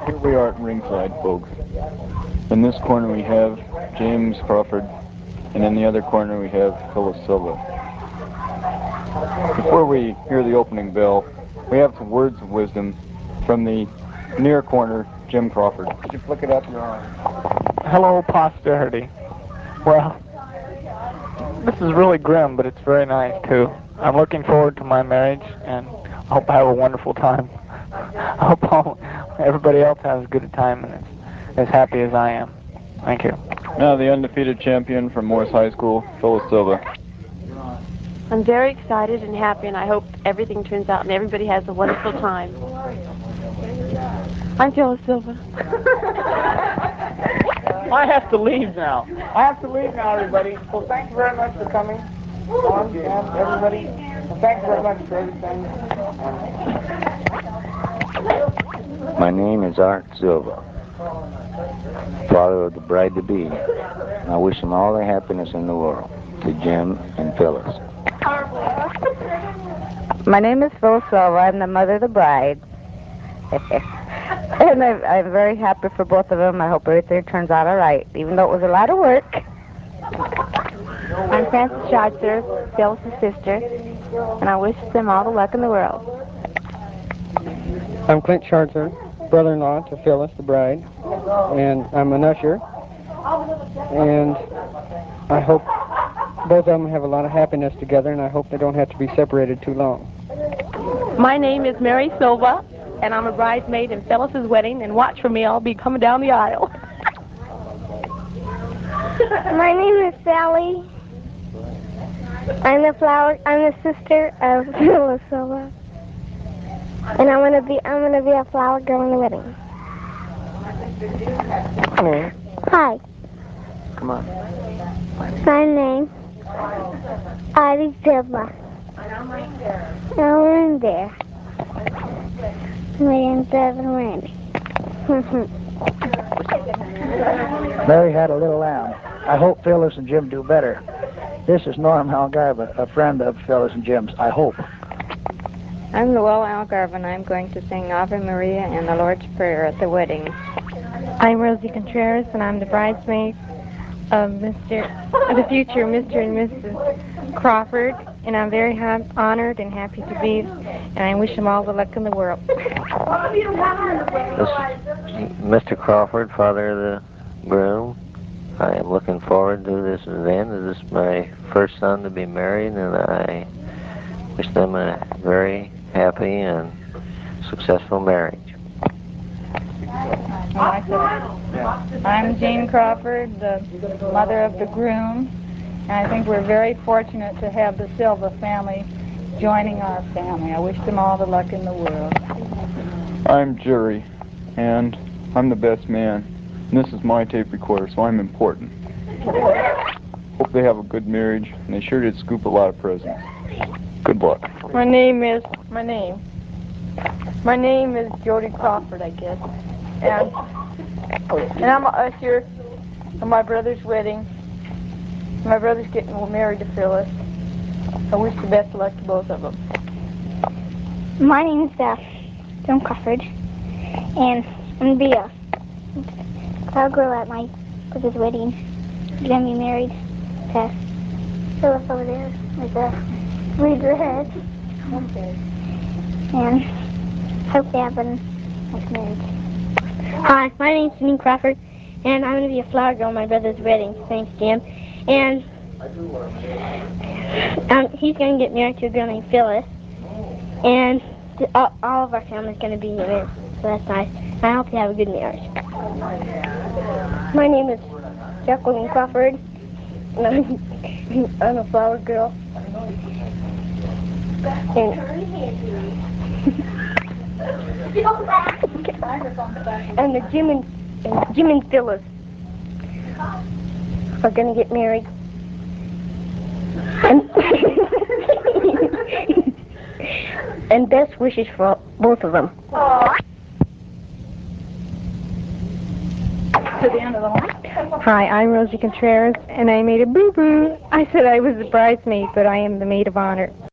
Here we are at ringside, folks. In this corner we have James Crawford, and in the other corner we have Phyllis Silva. Before we hear the opening bell, we have some words of wisdom from the near corner, Jim Crawford. Could you flick it up your arm? Hello, posterity. Well, this is really grim, but it's very nice, too. I'm looking forward to my marriage, and I hope I have a wonderful time. I hope everybody else has as good a time and is as happy as I am. Thank you. Now the undefeated champion from Morris High School, Phyllis Silva. I'm very excited and happy, and I hope everything turns out and everybody has a wonderful time. I'm Phyllis Silva. I have to leave now. Everybody. So thank you very much for coming on, everybody. And thank you very much for everything. My name is Art Silva, father of the bride-to-be. And I wish them all the happiness in the world, to Jim and Phyllis. My name is Phyllis Silva. I'm the mother of the bride. And I'm very happy for both of them. I hope everything turns out all right, even though it was a lot of work. I'm Frances Schartzer, Phyllis' sister, and I wish them all the luck in the world. I'm Clint Schartzer, brother-in-law to Phyllis, the bride, and I'm an usher. And I hope both of them have a lot of happiness together, and I hope they don't have to be separated too long. My name is Mary Silva, and I'm a bridesmaid in Phyllis' wedding, and watch for me, I'll be coming down the aisle. My name is Sally. I'm the sister of Phyllis Silva. And I'm gonna be a flower girl in the wedding. Hello. Hi. Come on. My name Ivy Silva. And I'm there. My name's Evan Randy. Mary had a little lamb. I hope Phyllis and Jim do better. This is Norm Algarve, a friend of Phyllis and Jim's. I hope. I'm Noel Algarve, and I'm going to sing Ave Maria and the Lord's Prayer at the wedding. I'm Rosie Contreras, and I'm the bridesmaid of the future Mr. and Mrs. Crawford, and I'm very honored and happy to be, and I wish them all the luck in the world. This is Mr. Crawford, father of the groom. I am looking forward to this event. This is my first son to be married, and I wish them a very happy and successful marriage. I'm Jane Crawford, the mother of the groom, and I think we're very fortunate to have the Silva family joining our family. I wish them all the luck in the world. I'm Jerry, and I'm the best man. And this is my tape recorder, so I'm important. Hope they have a good marriage, and they sure did scoop a lot of presents. Good luck. My name is Jody Crawford, I guess. And I'm an usher at my brother's wedding. My brother's getting married to Phyllis. I wish the best of luck to both of them. My name is John Crawford, and I'm going to be a flower girl at my brother's wedding. I'm going to be married to Phyllis over there with a red dress. And hope they have a nice marriage. Hi, my name's Janine Crawford, and I'm going to be a flower girl at my brother's wedding. Thanks, Jim. And he's going to get married to a girl named Phyllis, and all of our family's going to be in it, so that's nice. I hope you have a good marriage. My name is Jacqueline Crawford, and I'm a flower girl. And the Jim and Phyllis are going to get married. And best wishes for both of them. To the end of the line. Hi, I'm Rosie Contreras, and I made a boo-boo. I said I was the bridesmaid, but I am the maid of honor.